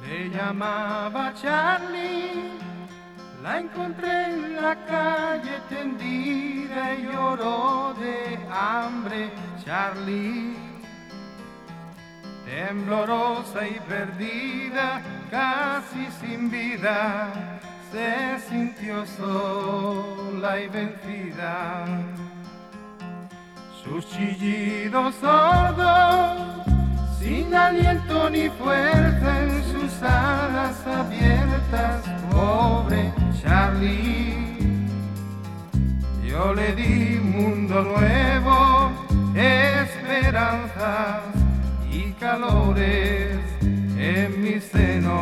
Se llamaba Charlie, la encontré en la calle tendida y lloró de hambre. Charlie, temblorosa y perdida, casi sin vida, se sintió sola y vencida. Sus chillidos sordos, sin aliento ni fuerza en sus alas abiertas, pobre Charlie. Yo le di mundo nuevo, esperanzas y calores en mi seno.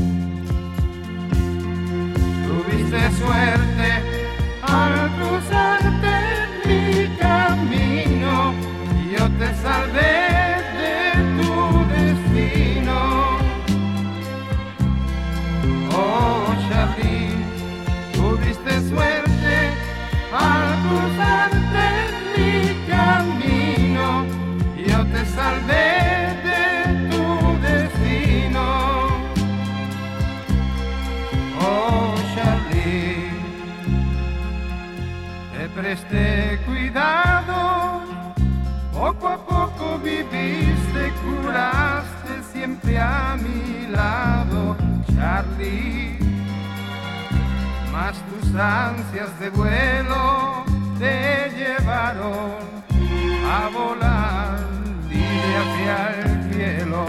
Tuviste suerte al cruzarte mi camino, yo te salvé de tu destino. Oh Charlie, tuviste suerte al cruzarte mi camino, yo te salvé de tu destino. Oh Charlie, te presté cuidado, poco a poco viviste, curaste siempre a mi lado, Charlie. Mas tus ansias de vuelo te llevaron a volar libre hacia el cielo.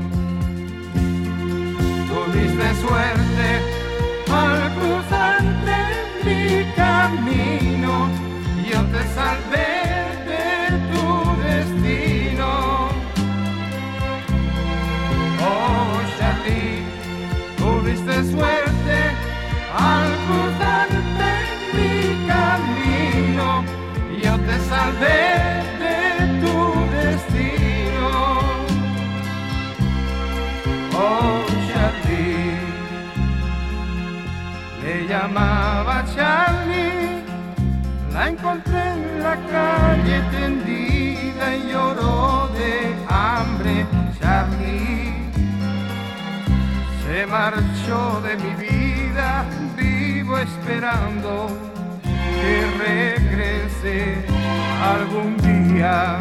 Tuviste suerte al cruzarte mi camino, yo te salvé de tu destino. Oh Charlie, tuviste suerte al cruzarte mi camino, yo te salvé de tu destino. Oh Charlie, le llamaba Charlie, la encontré en la calle tendida y lloró de hambre. Charlie se marchó de mi vida, vivo esperando que regrese algún día.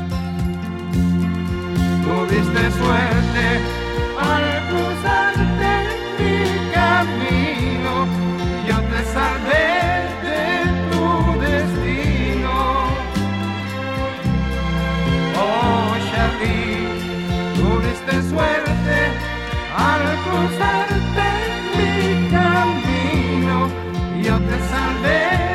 Tuviste suerte al cruzarte mi camino, yo te salvé de tu destino. Oh Charlie, tuviste suerte al cruzarte mi camino, yo te salvé